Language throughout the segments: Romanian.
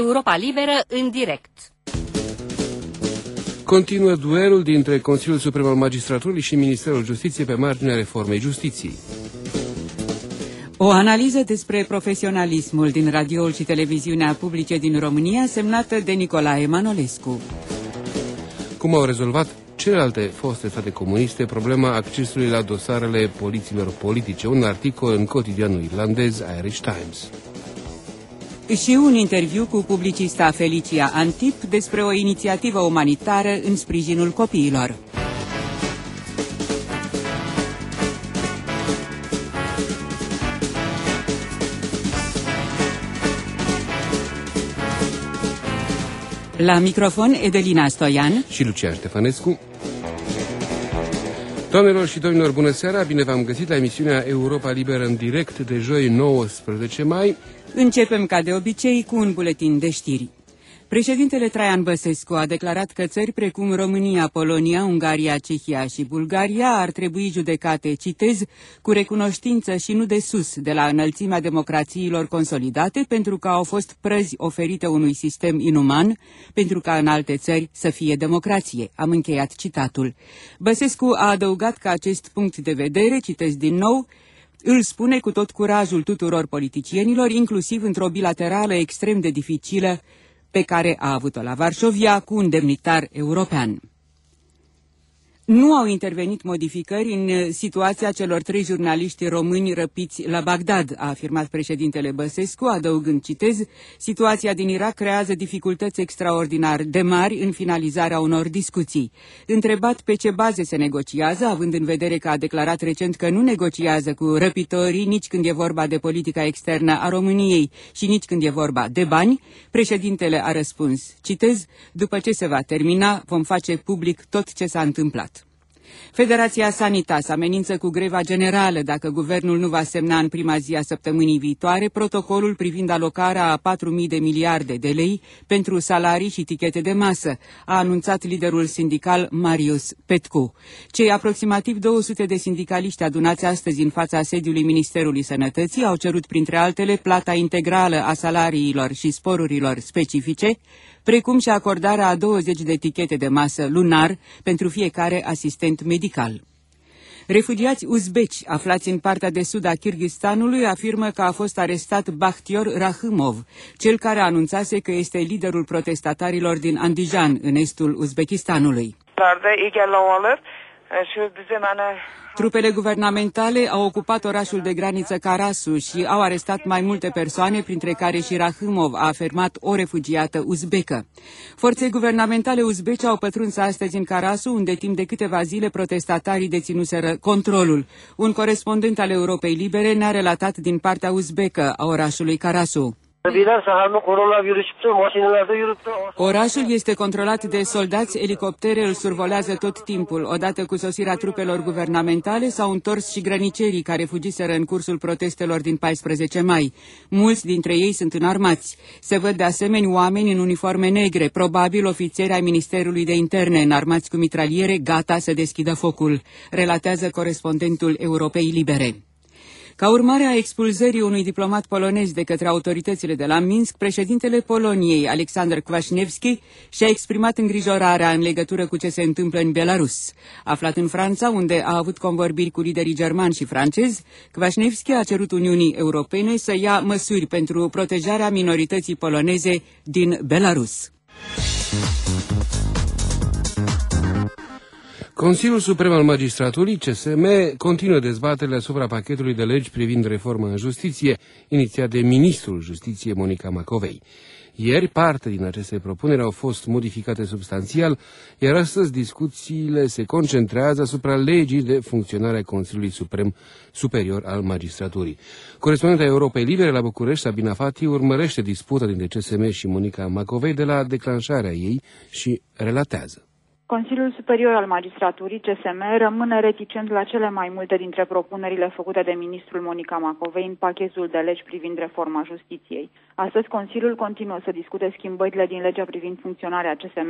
Europa Liberă în direct. Continuă duelul dintre Consiliul Suprem al Magistraturii și Ministerul Justiției pe marginea reformei justiției. O analiză despre profesionalismul din radioul și televiziunea publice din România, semnată de Nicolae Manolescu. Cum au rezolvat celelalte foste state comuniste problema accesului la dosarele poliților politice? Un articol în cotidianul irlandez Irish Times. Și un interviu cu publicista Felicia Antip despre o inițiativă umanitară în sprijinul copiilor. La microfon Edelina Stoian și Lucian Ștefănescu. Doamnelor și domnilor, bună seara! Bine v-am găsit la emisiunea Europa Liberă în direct de joi 19 mai. Începem ca de obicei cu un buletin de știri. Președintele Traian Băsescu a declarat că țări precum România, Polonia, Ungaria, Cehia și Bulgaria ar trebui judecate, citez, cu recunoștință și nu de sus, de la înălțimea democrațiilor consolidate, pentru că au fost prăzi oferite unui sistem inuman, pentru ca în alte țări să fie democrație. Am încheiat citatul. Băsescu a adăugat că acest punct de vedere, citez din nou, îl spune cu tot curajul tuturor politicienilor, inclusiv într-o bilaterală extrem de dificilă pe care a avut-o la Varșovia cu un demnitar european. Nu au intervenit modificări în situația celor 3 jurnaliști români răpiți la Bagdad, a afirmat președintele Băsescu, adăugând, citez, situația din Irak creează dificultăți extraordinar de mari în finalizarea unor discuții. Întrebat pe ce baze se negociază, având în vedere că a declarat recent că nu negociază cu răpitorii nici când e vorba de politica externă a României și nici când e vorba de bani, președintele a răspuns, citez, după ce se va termina, vom face public tot ce s-a întâmplat. Federația Sanitas amenință cu greva generală dacă guvernul nu va semna în prima zi a săptămânii viitoare protocolul privind alocarea a 4.000 de miliarde de lei pentru salarii și tichete de masă, a anunțat liderul sindical Marius Petcu. Cei aproximativ 200 de sindicaliști adunați astăzi în fața sediului Ministerului Sănătății au cerut, printre altele, plata integrală a salariilor și sporurilor specifice, precum și acordarea a 20 de tichete de masă lunar pentru fiecare asistent medical. Refugiați uzbeci aflați în partea de sud a Kârgâzstanului afirmă că a fost arestat Bakhtior Rahimov, cel care anunțase că este liderul protestatarilor din Andijan, în estul Uzbekistanului. Trupele guvernamentale au ocupat orașul de graniță Karasu și au arestat mai multe persoane, printre care și Rahimov, a afirmat o refugiată uzbecă. Forțe guvernamentale uzbece au pătruns astăzi în Karasu, unde timp de câteva zile protestatarii deținuseră controlul. Un corespondent al Europei Libere ne-a relatat din partea uzbecă a orașului Karasu. Orașul este controlat de soldați, elicoptere îl survolează tot timpul. Odată cu sosirea trupelor guvernamentale s-au întors și grănicerii care fugiseră în cursul protestelor din 14 mai. Mulți dintre ei sunt înarmați. Se văd de asemenea oameni în uniforme negre, probabil ofițeri ai Ministerului de Interne, înarmați cu mitraliere, gata să deschidă focul, relatează corespondentul Europei Libere. Ca urmare a expulzării unui diplomat polonez de către autoritățile de la Minsk, președintele Poloniei, Alexander Kwaśniewski, și-a exprimat îngrijorarea în legătură cu ce se întâmplă în Belarus. Aflat în Franța, unde a avut convorbiri cu liderii germani și francezi, Kwaśniewski a cerut Uniunii Europene să ia măsuri pentru protejarea minorității poloneze din Belarus. Consiliul Suprem al Magistraturii, CSM, continuă dezbaterile asupra pachetului de legi privind reforma în justiție, inițiat de ministrul Justiției Monica Macovei. Ieri, parte din aceste propuneri au fost modificate substanțial, iar astăzi discuțiile se concentrează asupra legii de funcționare a Consiliului Suprem Superior al Magistraturii. Corespondenta Europei Libere la București, Sabina Fati, urmărește disputa dintre CSM și Monica Macovei de la declanșarea ei și relatează. Consiliul Superior al Magistraturii, CSM, rămâne reticent la cele mai multe dintre propunerile făcute de ministrul Monica Macovei în pachetul de legi privind reforma justiției. Astăzi, Consiliul continuă să discute schimbările din legea privind funcționarea CSM,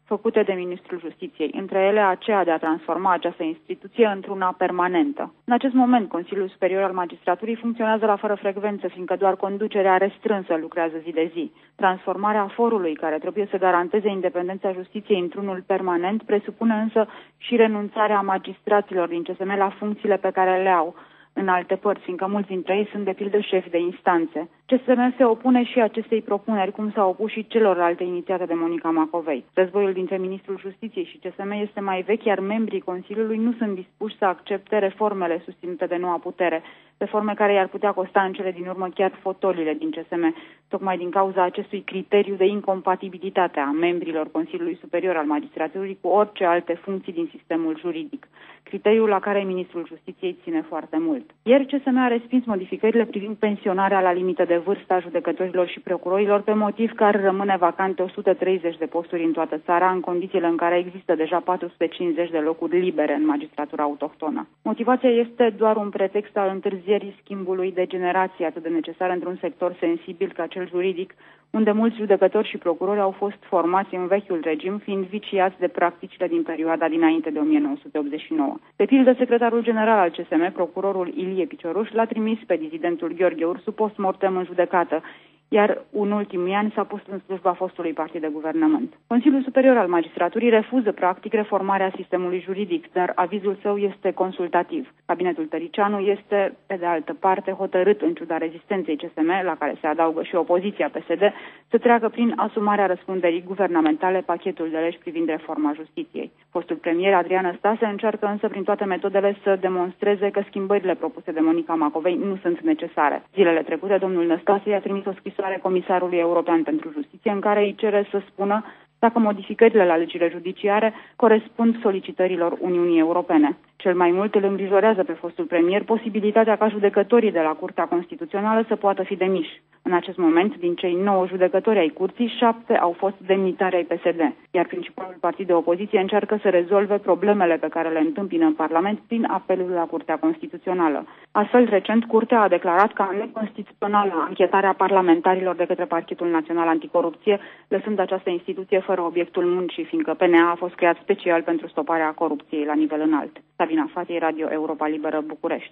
făcute de Ministrul Justiției, între ele aceea de a transforma această instituție într-una permanentă. În acest moment, Consiliul Superior al Magistraturii funcționează la fără frecvență, fiindcă doar conducerea restrânsă lucrează zi de zi. Transformarea forului, care trebuie să garanteze independența justiției într-unul permanent, presupune însă și renunțarea magistraților din CSM la funcțiile pe care le au în alte părți, fiindcă mulți dintre ei sunt de pildă șefi de instanțe. CSM se opune și acestei propuneri, cum s-a opus și celorlalte inițiate de Monica Macovei. Războiul dintre Ministrul Justiției și CSM este mai vechi, iar membrii Consiliului nu sunt dispuși să accepte reformele susținute de noua putere, reforme care i-ar putea costa în cele din urmă chiar fotolile din CSM, tocmai din cauza acestui criteriu de incompatibilitate a membrilor Consiliului Superior al Magistraturii cu orice alte funcții din sistemul juridic, criteriul la care Ministrul Justiției ține foarte mult. Ieri CSM a respins modificările privind pensionarea la limită de vârstă a judecătorilor și procurorilor pe motiv că ar rămâne vacante 130 de posturi în toată țara, în condițiile în care există deja 450 de locuri libere în magistratura autohtonă. Motivația este doar un pretext al întârzierii schimbului de generație atât de necesar într-un sector sensibil ca cel juridic, unde mulți judecători și procurori au fost formați în vechiul regim, fiind viciați de practicile din perioada dinainte de 1989. De pildă, secretarul general al CSM, procurorul Ilie Picioruș, l-a trimis pe dizidentul Gheorghe Ursu post-mortem în judecată, iar în ultimii ani s-a pus în slujba fostului partid de guvernământ. Consiliul Superior al Magistraturii refuză practic reformarea sistemului juridic, dar avizul său este consultativ. Cabinetul Tăricianu este, pe de altă parte, hotărât, în ciuda rezistenței CSM, la care se adaugă și opoziția PSD, să treacă prin asumarea răspunderii guvernamentale pachetul de legi privind reforma justiției. Fostul premier Adrian Năstase încearcă însă prin toate metodele să demonstreze că schimbările propuse de Monica Macovei nu sunt necesare. Zilele trecute, domnul Năstase i-a trimis o scrisoare Comisarului European pentru Justiție în care îi cere să spună dacă modificările la legile judiciare corespund solicitărilor Uniunii Europene. Cel mai mult îl îngrijorează pe fostul premier posibilitatea ca judecătorii de la Curtea Constituțională să poată fi demiși. În acest moment, din cei 9 judecători ai curții, 7 au fost demnitari ai PSD, iar principalul partid de opoziție încearcă să rezolve problemele pe care le întâmpină în Parlament prin apelul la Curtea Constituțională. Astfel, recent, Curtea a declarat ca neconstituțională anchetarea parlamentarilor de către Parchetul Național Anticorupție, lăsând această instituție fără obiectul muncii, fiindcă PNA a fost creat special pentru stoparea corupției la nivel înalt. Sabina Fati, Radio Europa Liberă, București.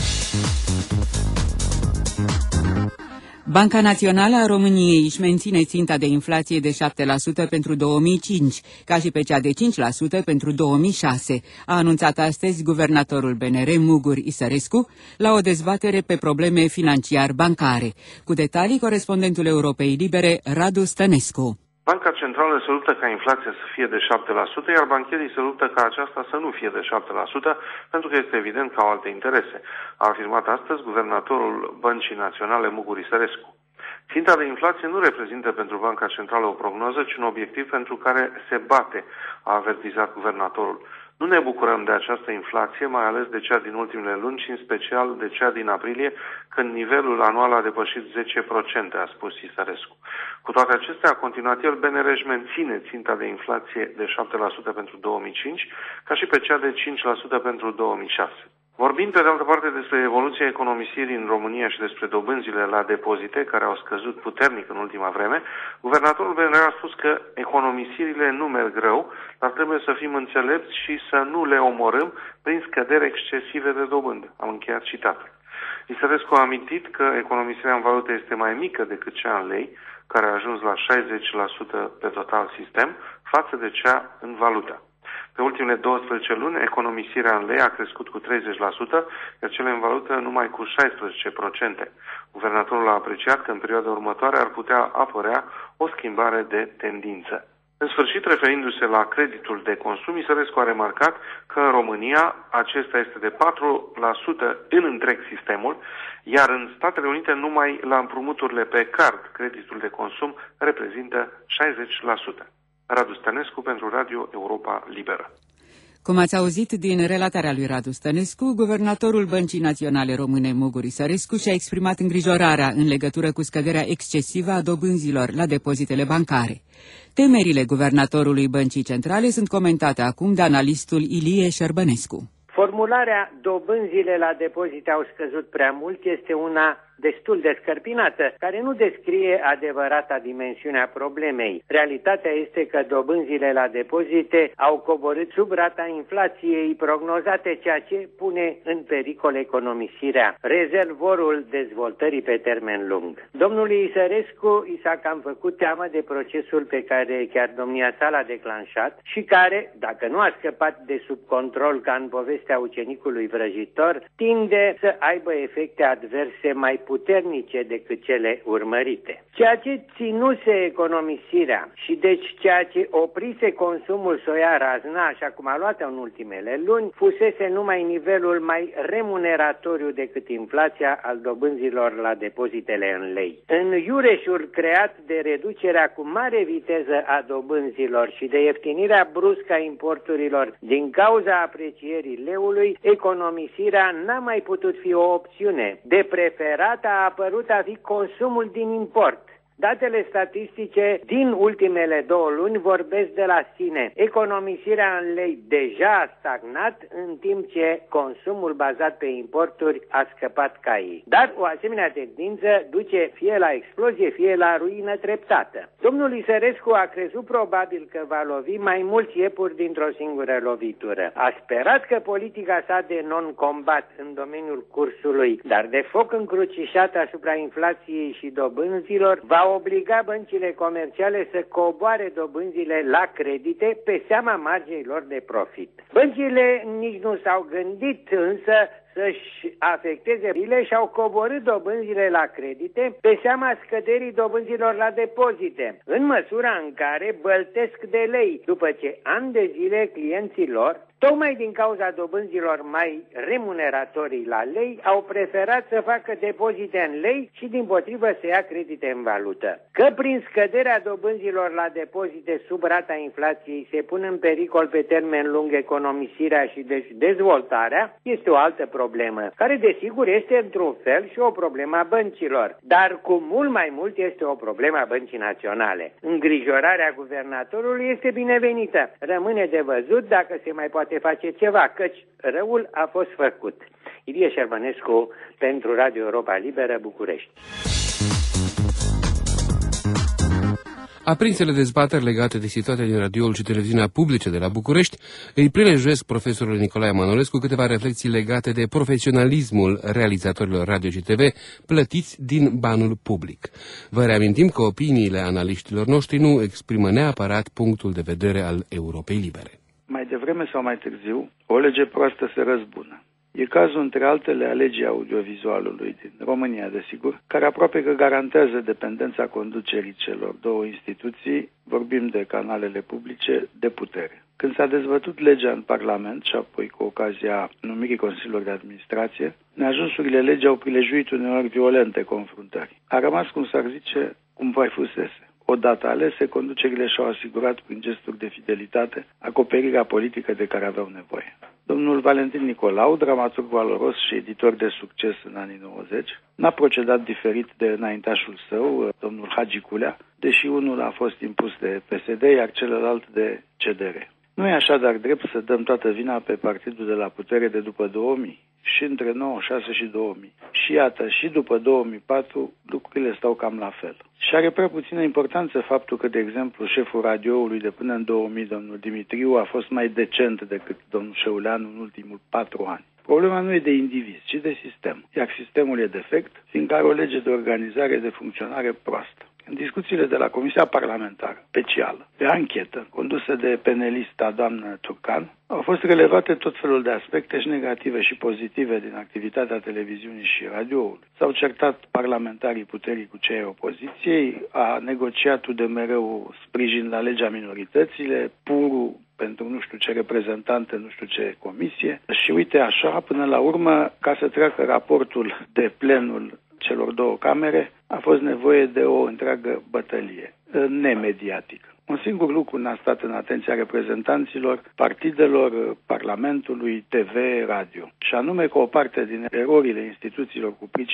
Banca Națională a României își menține ținta de inflație de 7% pentru 2005, ca și pe cea de 5% pentru 2006, a anunțat astăzi guvernatorul BNR, Mugur Isărescu, la o dezbatere pe probleme financiar-bancare. Cu detalii, corespondentul Europei Libere, Radu Stănescu. Banca Centrală se luptă ca inflația să fie de 7%, iar bancherii se luptă ca aceasta să nu fie de 7%, pentru că este evident că au alte interese, a afirmat astăzi guvernatorul Băncii Naționale Mugur Isărescu. Ținta de inflație nu reprezintă pentru Banca Centrală o prognoză, ci un obiectiv pentru care se bate, a avertizat guvernatorul. Nu ne bucurăm de această inflație, mai ales de cea din ultimele luni și în special de cea din aprilie, când nivelul anual a depășit 10%, a spus Isărescu. Cu toate acestea, a continuat el, BNR își menține ținta de inflație de 7% pentru 2005, ca și pe cea de 5% pentru 2006. Vorbind pe de altă parte despre evoluția economisirii în România și despre dobânzile la depozite, care au scăzut puternic în ultima vreme, guvernatorul BNR a spus că economisirile nu merg rău, dar trebuie să fim înțelepți și să nu le omorâm prin scăderi excesive de dobândă. Am încheiat citatul. Isărescu a amintit că economisirea în valută este mai mică decât cea în lei, care a ajuns la 60% pe total sistem, față de cea în valută. Pe ultimele 12 luni, economisirea în lei a crescut cu 30%, iar cele în valută numai cu 16%. Guvernatorul a apreciat că în perioada următoare ar putea apărea o schimbare de tendință. În sfârșit, referindu-se la creditul de consum, Isărescu a remarcat că în România acesta este de 4% în întreg sistemul, iar în Statele Unite numai la împrumuturile pe card creditul de consum reprezintă 60%. Radu Stănescu pentru Radio Europa Liberă. Cum ați auzit din relatarea lui Radu Stănescu, guvernatorul Băncii Naționale Române Mugur Isărescu și-a exprimat îngrijorarea în legătură cu scăderea excesivă a dobânzilor la depozitele bancare. Temerile guvernatorului Băncii Centrale sunt comentate acum de analistul Ilie Șerbănescu. Formularea dobânzile la depozite au scăzut prea mult este una destul de scărpinată, care nu descrie adevărata dimensiune a problemei. Realitatea este că dobânzile la depozite au coborât sub rata inflației prognozate, ceea ce pune în pericol economisirea, rezervorul dezvoltării pe termen lung. Domnului Isărescu i s-a cam făcut teamă de procesul pe care chiar domnia sa l-a declanșat și care, dacă nu a scăpat de sub control ca în povestea ucenicului vrăjitor, tinde să aibă efecte adverse mai puternice decât cele urmărite. Ceea ce ținuse economisirea și deci ceea ce oprise consumul soia razna, așa cum a luat în ultimele luni, fusese numai nivelul mai remuneratoriu decât inflația al dobânzilor la depozitele în lei. În iureșul creat de reducerea cu mare viteză a dobânzilor și de ieftinirea bruscă a importurilor din cauza aprecierii leului, economisirea n-a mai putut fi o opțiune. De preferat a apărut a fi consumul din import. Datele statistice din ultimele 2 luni vorbesc de la sine. Economisirea în lei deja a stagnat, în timp ce consumul bazat pe importuri a scăpat caii. Dar o asemenea tendință duce fie la explozie, fie la ruină treptată. Domnul Isărescu a crezut probabil că va lovi mai mulți iepuri dintr-o singură lovitură. A sperat că politica sa de non-combat în domeniul cursului, dar de foc încrucișat asupra inflației și dobânzilor, va obliga băncile comerciale să coboare dobânzile la credite pe seama marginilor de profit. Băncile nici nu s-au gândit însă să-și afecteze rile și au coborât dobânzile la credite pe seama scăderii dobânzilor la depozite, în măsura în care băltesc de lei, după ce ani de zile clienții lor, tocmai din cauza dobânzilor mai remuneratorii la lei, au preferat să facă depozite în lei și dimpotrivă să ia credite în valută. Că prin scăderea dobânzilor la depozite sub rata inflației se pun în pericol pe termen lung economisirea și deci dezvoltarea, este o altă problemă, care desigur este într-un fel și o problemă a băncilor, dar cu mult mai mult este o problemă a Băncii Naționale. Îngrijorarea guvernatorului este binevenită. Rămâne de văzut dacă se mai poate face ceva, căci răul a fost făcut. Ilie Șermănescu pentru Radio Europa Liberă, București. Aprinsele dezbateri legate de situația din radioul și televiziunea publice de la București îi prilejuiesc profesorul Nicolae Manolescu câteva reflexii legate de profesionalismul realizatorilor radio și TV plătiți din banul public. Vă reamintim că opiniile analiștilor noștri nu exprimă neapărat punctul de vedere al Europei Libere. Mai devreme sau mai târziu, o lege proastă se răzbună. E cazul, între altele, a legii audiovizualului din România, desigur, care aproape că garantează dependența conducerii celor 2 instituții, vorbim de canalele publice, de putere. Când s-a dezbătut legea în Parlament și apoi cu ocazia numirii Consiliilor de Administrație, neajunsurile legii au prilejuit uneori violente confruntări. A rămas, cum s-ar zice, cum vai fusese. Odată alese, conducerile și-au asigurat prin gesturi de fidelitate acoperirea politică de care aveau nevoie. Domnul Valentin Nicolau, dramaturg valoros și editor de succes în anii 90, n-a procedat diferit de înaintașul său, domnul Hagi Culea, deși unul a fost impus de PSD, iar celălalt de CDR. Nu e așadar drept să dăm toată vina pe partidul de la putere de după 2000, și între 96 și 2000. Și iată, și după 2004, lucrurile stau cam la fel. Și are prea puțină importanță faptul că, de exemplu, șeful radioului de până în 2000, domnul Dimitriu, a fost mai decent decât domnul Șeuleanu în ultimul 4 ani. Problema nu e de indivizi, ci de sistem. Iar sistemul e defect, fiindcă are o lege de organizare de funcționare proastă. În discuțiile de la Comisia Parlamentară Specială de anchetă, condusă de penelista doamnă Turcan, au fost relevate tot felul de aspecte și negative și pozitive din activitatea televiziunii și radioului. S-au certat parlamentarii puterii cu cei ai opoziției, a negociat de mereu sprijin la legea minoritățile, purul pentru nu știu ce reprezentante, nu știu ce comisie. Și uite așa, până la urmă, ca să treacă raportul de plenul celor 2 camere, a fost nevoie de o întreagă bătălie nemediatică. Un singur lucru n-a stat în atenția reprezentanților partidelor, Parlamentului, TV, radio. Și anume că o parte din erorile instituțiilor cu pricina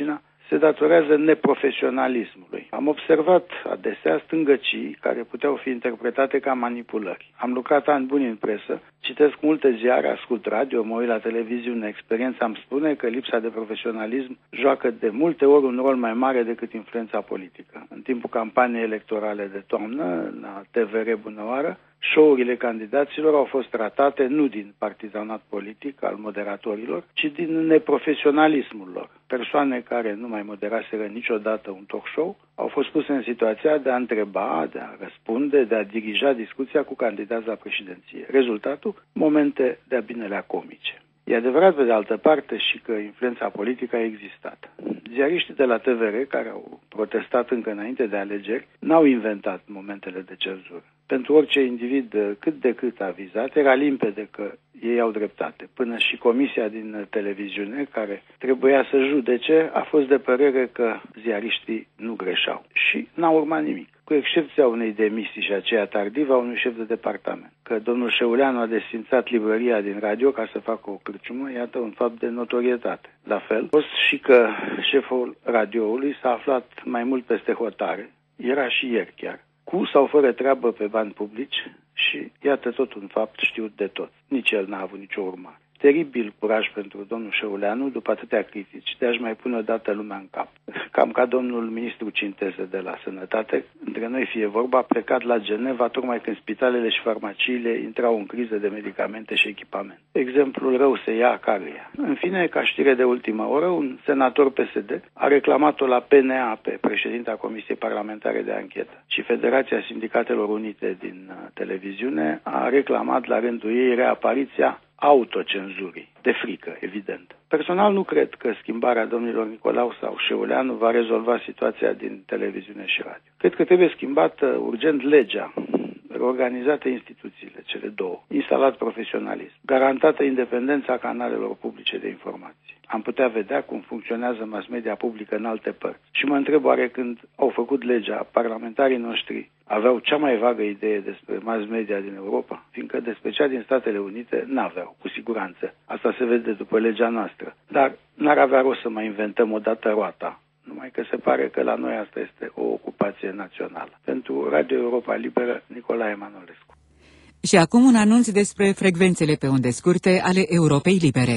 se datorează neprofesionalismului. Am observat adesea stângăcii care puteau fi interpretate ca manipulări. Am lucrat ani buni în presă, citesc multe ziare, ascult radio, mă uit la televiziune. Experiența îmi spune că lipsa de profesionalism joacă de multe ori un rol mai mare decât influența politică. În timpul campaniei electorale de toamnă, la TVR Bunăoară, show-urile candidaților au fost tratate nu din partizanat politic al moderatorilor, ci din neprofesionalismul lor. Persoane care nu mai moderaseră niciodată un talk show au fost puse în situația de a întreba, de a răspunde, de a dirija discuția cu candidați la președinție. Rezultatul? Momente de-a binelea comice. E adevărat, pe de altă parte, și că influența politică a existat. Ziariștii de la TVR, care au protestat încă înainte de alegeri, n-au inventat momentele de cenzură. Pentru orice individ cât de cât avizat, era limpede că ei au dreptate. Până și comisia din televiziune, care trebuia să judece, a fost de părere că ziariștii nu greșeau. Și n-a urmat nimic, cu excepția unei demisii și aceea tardivă a unui șef de departament. Că domnul Șeuleanu a desfințat librăria din radio ca să facă o cârciumă, iată un fapt de notorietate. La fel, fost și că șeful radioului s-a aflat mai mult peste hotare, era și ieri chiar, cu sau fără treabă pe bani publici și iată tot un fapt știut de toți. Nici el n-a avut nicio urmare. Teribil curaj pentru domnul Șeuleanu, după atâtea critici, de a-și mai pune odată lumea în cap. Cam ca domnul ministru Cinteze de la Sănătate, între noi fie vorba, a plecat la Geneva tocmai când spitalele și farmaciile intrau în criză de medicamente și echipament. Exemplul rău se ia căruia. În fine, ca știre de ultimă oră, un senator PSD a reclamat-o la PNA, pe președinta Comisiei Parlamentare de Anchetă, și Federația Sindicatelor Unite din televiziune a reclamat la rândul ei reapariția autocenzurii, de frică, evident. Personal nu cred că schimbarea domnilor Nicolau sau Șeuleanu va rezolva situația din televiziune și radio. Cred că trebuie schimbată urgent legea, reorganizate instituțiile, cele două, instalat profesionalism, garantată independența canalelor publice de informații. Am putea vedea cum funcționează mass media publică în alte părți. Și mă întreb oare când au făcut legea, parlamentarii noștri aveau cea mai vagă idee despre mass media din Europa, fiindcă despre cea din Statele Unite n-aveau, cu siguranță. Asta se vede după legea noastră. Dar n-ar avea rost să mai inventăm odată roata. Numai că se pare că la noi asta este o ocupație națională. Pentru Radio Europa Liberă, Nicolae Emanuelescu. Și acum un anunț despre frecvențele pe unde scurte ale Europei Libere.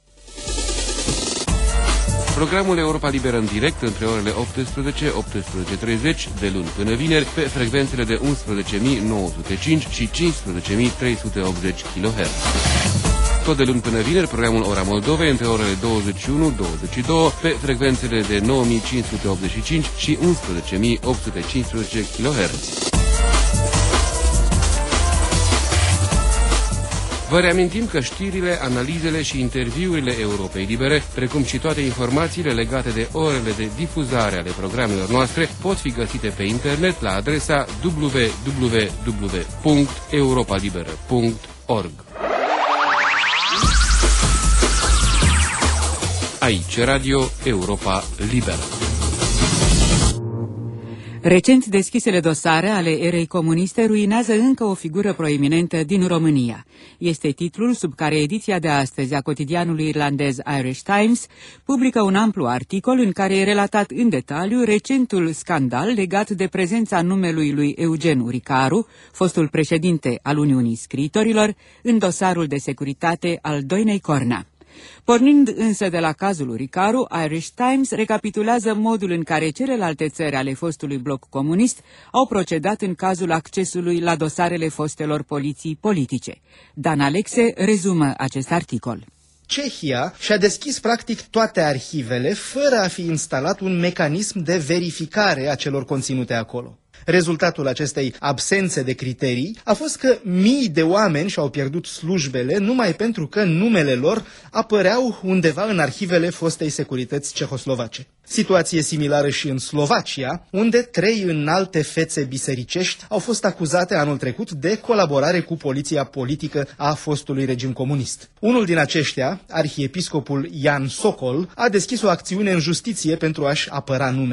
Programul Europa Liberă în direct între orele 18-18:30 de luni până vineri pe frecvențele de 11.905 și 15.380 kHz. Tot de luni până vineri, programul Ora Moldovei între orele 21-22 pe frecvențele de 9.585 și 11.815 kHz. Vă reamintim că știrile, analizele și interviurile Europei Libere, precum și toate informațiile legate de orele de difuzare ale programelor noastre, pot fi găsite pe internet la adresa www.europalibera.org. Aici Radio Europa Liberă. Recent deschisele dosare ale erei comuniste ruinează încă o figură proeminentă din România. Este titlul sub care ediția de astăzi a cotidianului irlandez Irish Times publică un amplu articol în care e relatat în detaliu recentul scandal legat de prezența numelui lui Eugen Uricaru, fostul președinte al Uniunii Scriitorilor, în dosarul de securitate al Doinei Cornea. Pornind însă de la cazul Uricaru, Irish Times recapitulează modul în care celelalte țări ale fostului bloc comunist au procedat în cazul accesului la dosarele fostelor poliții politice. Dan Alexe rezumă acest articol. Cehia și-a deschis practic toate arhivele fără a fi instalat un mecanism de verificare a celor conținute acolo. Rezultatul acestei absențe de criterii a fost că mii de oameni și-au pierdut slujbele numai pentru că numele lor apăreau undeva în arhivele fostei securități cehoslovace. Situație similară și în Slovacia, unde 3 înalte fețe bisericești au fost acuzate anul trecut de colaborare cu poliția politică a fostului regim comunist. Unul din aceștia, arhiepiscopul Jan Sokol, a deschis o acțiune în justiție pentru a-și apăra numele.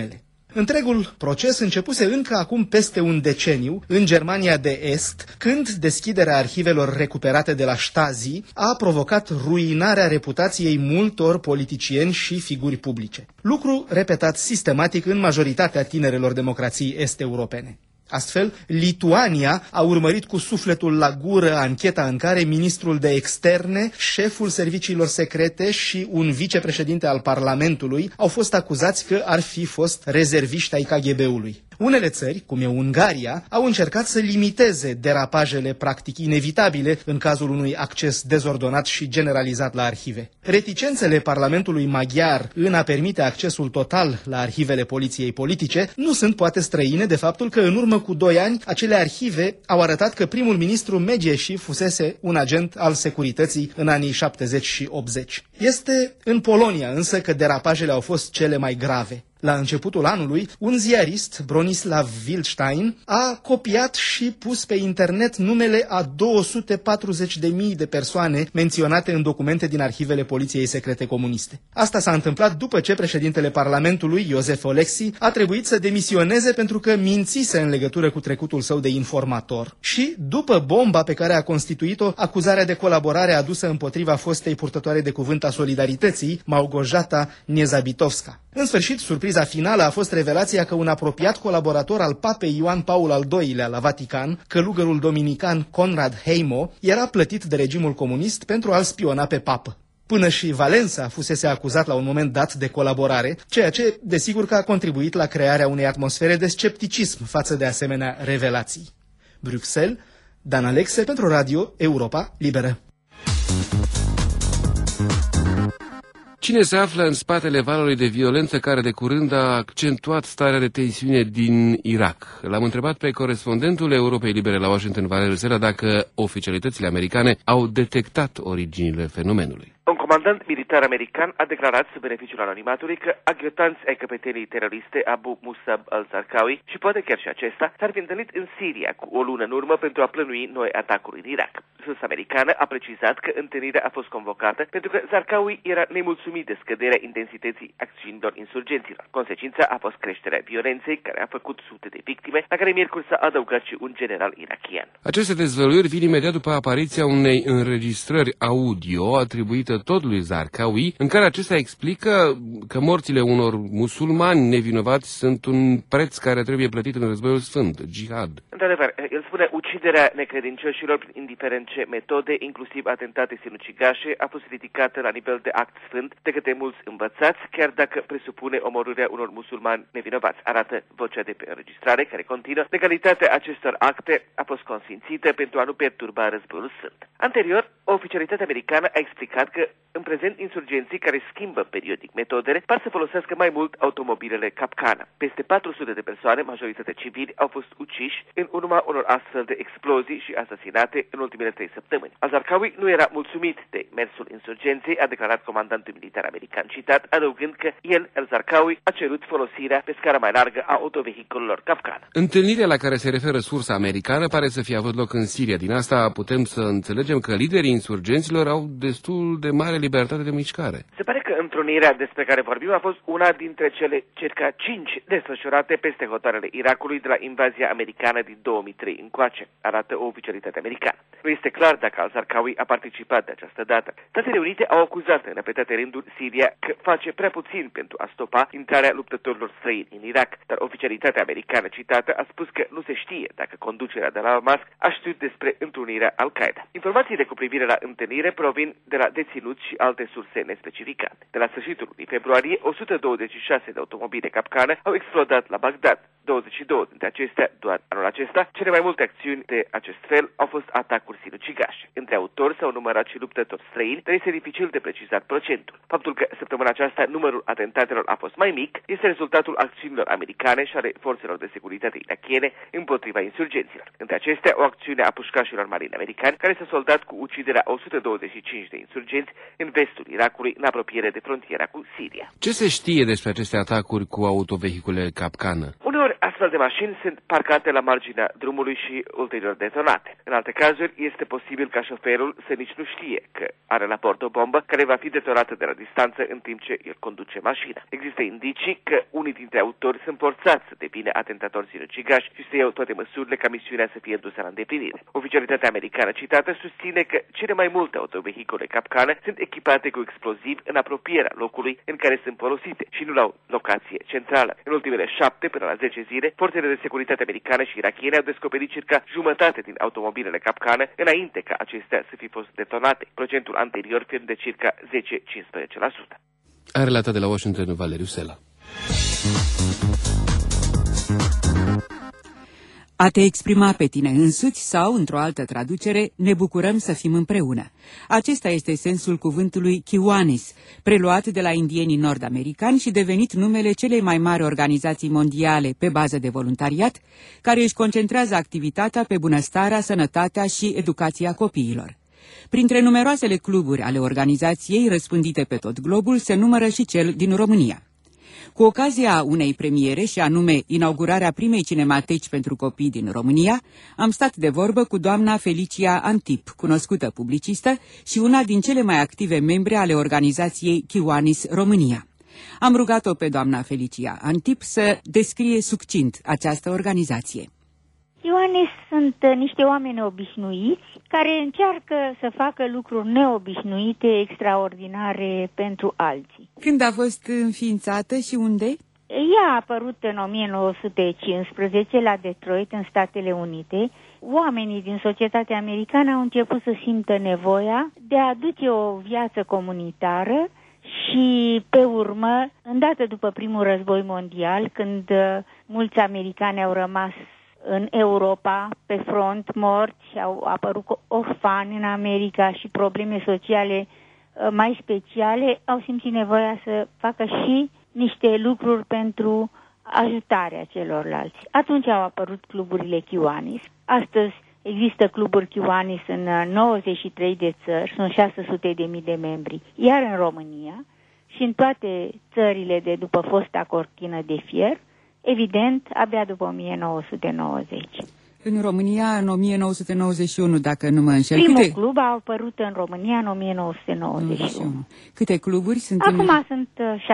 Întregul proces începuse încă acum peste un deceniu în Germania de Est, când deschiderea arhivelor recuperate de la Stasi a provocat ruinarea reputației multor politicieni și figuri publice. Lucru repetat sistematic în majoritatea tinerelor democrații est-europene. Astfel, Lituania a urmărit cu sufletul la gură ancheta în care ministrul de externe, șeful serviciilor secrete și un vicepreședinte al Parlamentului au fost acuzați că ar fi fost rezerviști ai KGB-ului. Unele țări, cum e Ungaria, au încercat să limiteze derapajele practic inevitabile în cazul unui acces dezordonat și generalizat la arhive. Reticențele Parlamentului maghiar în a permite accesul total la arhivele poliției politice nu sunt poate străine de faptul că în urmă cu 2 ani acele arhive au arătat că primul ministru Megheși fusese un agent al securității în anii 70 și 80. Este în Polonia însă că derapajele au fost cele mai grave. La începutul anului, un ziarist, Bronislaw Wildstein, a copiat și pus pe internet numele a 240.000 de persoane menționate în documente din arhivele Poliției Secrete Comuniste. Asta s-a întâmplat după ce președintele Parlamentului, Iosef Oleksi, a trebuit să demisioneze pentru că mințise în legătură cu trecutul său de informator și după bomba pe care a constituit-o acuzarea de colaborare adusă împotriva fostei purtătoare de cuvânt a Solidarității, Małgorzata Niezabitovska. În sfârșit, surpriza finală a fost revelația că un apropiat colaborator al papei Ioan Paul al II-lea la Vatican, călugărul dominican Conrad Heimo, era plătit de regimul comunist pentru a-l spiona pe papă. Până și Valența fusese acuzat la un moment dat de colaborare, ceea ce, desigur că a contribuit la crearea unei atmosfere de scepticism față de asemenea revelații. Bruxelles, Dan Alexe pentru Radio Europa Liberă. Cine se află în spatele valului de violență care de curând a accentuat starea de tensiune din Irak? L-am întrebat pe corespondentul Europei Libere la Washington, Valeriu Sela, dacă oficialitățile americane au detectat originile fenomenului. Un comandant militar american a declarat sub beneficiul anonimatului că aghiotanți ai căpetenii teroriste Abu Musab al-Zarqawi și poate chiar și acesta s-ar fi întâlnit în Siria cu o lună în urmă pentru a plănui noi atacuri în Irak. Sursa americană a precizat că întâlnirea a fost convocată pentru că Zarqawi era nemulțumit de scăderea intensității acțiunilor insurgenților. Consecința a fost creșterea violenței, care a făcut sute de victime, la care miercuri s-a adăugat și un general irachian. Aceste dezvăluiri vin imediat după apariția unei înregistrări audio atribuite tot lui Zarqawi, în care acesta explică că morțile unor musulmani nevinovați sunt un preț care trebuie plătit în războiul sfânt, jihad. Într-adevăr, el spune uciderea necredincioșilor prin indiferent ce metode, inclusiv atentate sinucigașe, a fost ridicată la nivel de act sfânt de către mulți învățați, chiar dacă presupune omorârea unor musulmani nevinovați. Arată vocea de pe înregistrare, care continuă: legalitatea acestor acte a fost consfințită pentru a nu perturba războiul sfânt. Anterior, o oficialitate americană a explicat că în prezent insurgenții care schimbă periodic metodele par să folosească mai mult automobilele capcană. Peste 400 de persoane, majoritatea civili, au fost uciși în urma unor astfel de explozii și asasinate în ultimele 3 săptămâni. Al-Zarqawi nu era mulțumit de mersul insurgenței, a declarat comandantul militar american citat, adăugând că el, Al-Zarqawi, a cerut folosirea pe scară mai largă a autovehiculelor capcană. Întâlnirea la care se referă sursa americană pare să fie avut loc în Siria. Din asta putem să înțelegem că liderii insurgenților au destul de mare libertate de mișcare. Se pare că întrunirea despre care vorbim a fost una dintre cele circa 5 desfășurate peste hotarele Irakului de la invazia americană din 2003 încoace, arată o oficialitate americană. Nu este clar dacă Al-Zarqawi a participat de această dată. Statele Unite au acuzat în repetate rânduri Siria că face prea puțin pentru a stopa intrarea luptătorilor străini în Irak, dar oficialitatea americană citată a spus că nu se știe dacă conducerea de la Damasc a știut despre întrunirea Al-Qaeda. Informațiile cu privire la întâlnire provin de la deținuți și alte surse nespecificate. De la sfârșitul lunii februarie, 126 de automobile capcană au explodat la Bagdad. 22 dintre acestea doar anul acesta. Cele mai multe acțiuni de acest fel au fost atacuri sinucigașe. Între autori s-au numărat și luptători străini, dar este dificil de precizat procentul. Faptul că săptămâna aceasta numărul atentatelor a fost mai mic este rezultatul acțiunilor americane și ale forțelor de securitate irachiene împotriva insurgenților. Între acestea, o acțiune a pușcașilor marini americani care s-a soldat cu uciderea 125 de insurgenți în vestul Irakului, în apropiere de frontiera cu Siria. Ce se știe despre aceste atacuri cu autovehicule capcană? Uneori Deseori, astfel de mașini sunt parcate la marginea drumului și ulterior detonate. În alte cazuri, este posibil ca șoferul să nici nu știe că are la bord o bombă care va fi detonată de la distanță în timp ce el conduce mașina. Există indicii că unii dintre autori sunt forțați să devină atentatori sinucigași și să iau toate măsurile ca misiunea să fie dusă la îndeplinire. Oficialitatea americană citată susține că cele mai multe autovehicule capcană sunt echipate cu explozivi în apropierea locului în care sunt folosite și nu la o locație centrală. În ultimele 7 până la 10 zile, forțele de securitate americane și irakiene au descoperit circa jumătate din automobilele capcană înainte ca acestea să fi fost detonate, procentul anterior fiind de circa 10-15%. A relatat de la Washington Valeriu Sela. A te exprima pe tine însuți sau, într-o altă traducere, ne bucurăm să fim împreună. Acesta este sensul cuvântului Kiwanis, preluat de la indienii nord-americani și devenit numele celei mai mari organizații mondiale pe bază de voluntariat, care își concentrează activitatea pe bunăstarea, sănătatea și educația copiilor. Printre numeroasele cluburi ale organizației răspândite pe tot globul se numără și cel din România. Cu ocazia unei premiere, și anume inaugurarea primei cinemateci pentru copii din România, am stat de vorbă cu doamna Felicia Antip, cunoscută publicistă și una din cele mai active membre ale organizației Kiwanis România. Am rugat-o pe doamna Felicia Antip să descrie succint această organizație. Kiwanis sunt niște oameni obișnuiți care încearcă să facă lucruri neobișnuite, extraordinare pentru alții. Când a fost înființată și unde? Ea a apărut în 1915 la Detroit, în Statele Unite. Oamenii din societatea americană au început să simtă nevoia de a duce o viață comunitară și, pe urmă, îndată după primul război mondial, când mulți americani au rămas în Europa, pe front, morți, au apărut orfani în America și probleme sociale mai speciale, au simțit nevoia să facă și niște lucruri pentru ajutarea celorlalți. Atunci au apărut cluburile Kiwanis. Astăzi există cluburi Kiwanis în 93 de țări, sunt 600.000 de membri, iar în România și în toate țările de după fosta cortină de fier, evident, abia după 1990. În România, în 1991, dacă nu mă înșel. Primul club a apărut în România în 1991. Câte cluburi sunt? Acum sunt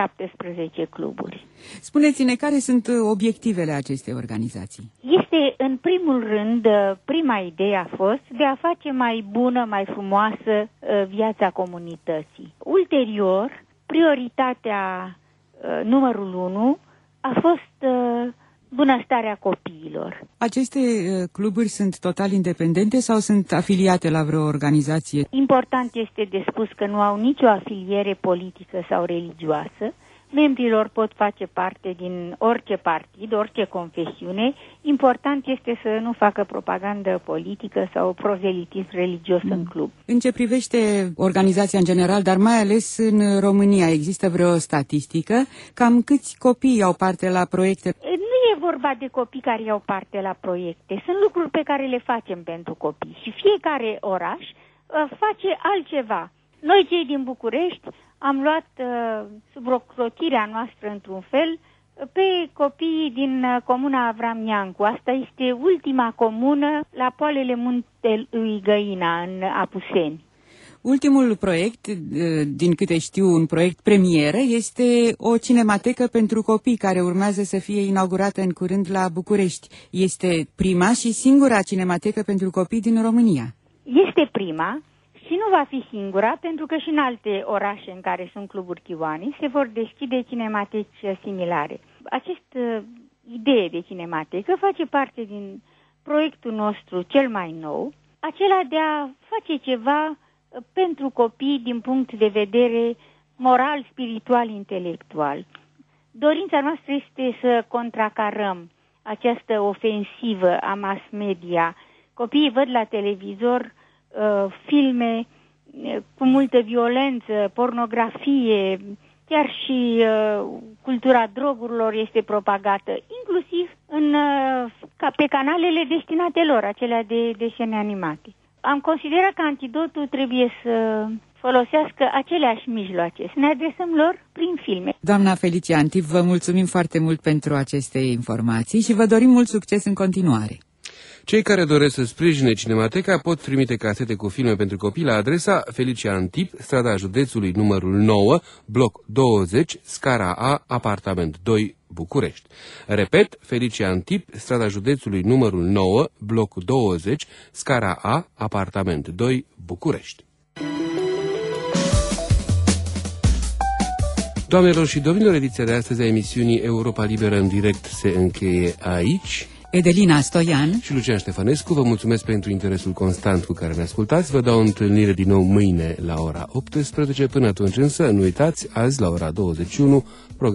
17 cluburi. Spuneți-ne, care sunt obiectivele acestei organizații? Este, în primul rând, prima idee a fost de a face mai bună, mai frumoasă viața comunității. Ulterior, prioritatea numărul 1 a fost bunăstarea copiilor. Aceste cluburi sunt total independente sau sunt afiliate la vreo organizație? Important este de spus că nu au nicio afiliere politică sau religioasă. Membrilor pot face parte din orice partid, orice confesiune. Important este să nu facă propagandă politică sau prozelitism religios în club. În ce privește organizația în general, dar mai ales în România, există vreo statistică? Cam câți copii au parte la proiecte? Nu e vorba de copii care iau parte la proiecte. Sunt lucruri pe care le facem pentru copii și fiecare oraș face altceva. Noi, cei din București, am luat sub ocrotirea noastră, într-un fel, pe copiii din comuna Avram Iancu. Asta este ultima comună la poalele muntelui Găina, în Apuseni. Ultimul proiect, din câte știu, un proiect premieră, este o cinematecă pentru copii care urmează să fie inaugurată în curând la București. Este prima și singura cinematecă pentru copii din România. Este prima. Și nu va fi singura, pentru că și în alte orașe în care sunt cluburi Kiwanis se vor deschide cinemateci similare. Această idee de cinematecă face parte din proiectul nostru cel mai nou, acela de a face ceva pentru copii din punct de vedere moral, spiritual, intelectual. Dorința noastră este să contracarăm această ofensivă a mass media. Copiii văd la televizor filme cu multă violență, pornografie, chiar și cultura drogurilor este propagată, inclusiv pe canalele destinate lor, acelea de desene animate. Am considerat că antidotul trebuie să folosească aceleași mijloace, să ne adresăm lor prin filme. Doamna Felicia Antip, vă mulțumim foarte mult pentru aceste informații și vă dorim mult succes în continuare. Cei care doresc să sprijine Cinemateca pot trimite casete cu filme pentru copii la adresa Felicia Antip, strada Județului numărul 9, bloc 20, scara A, apartament 2, București. Repet, Felicia Antip, strada Județului numărul 9, bloc 20, scara A, apartament 2, București. Doamnelor și domnilor, ediția de astăzi a emisiunii Europa Liberă în direct se încheie aici. Edelina Stoian și Lucian Ștefănescu, vă mulțumesc pentru interesul constant cu care ne ascultați. Vă dau o întâlnire din nou mâine la ora 18. Până atunci însă, nu uitați, azi la ora 21,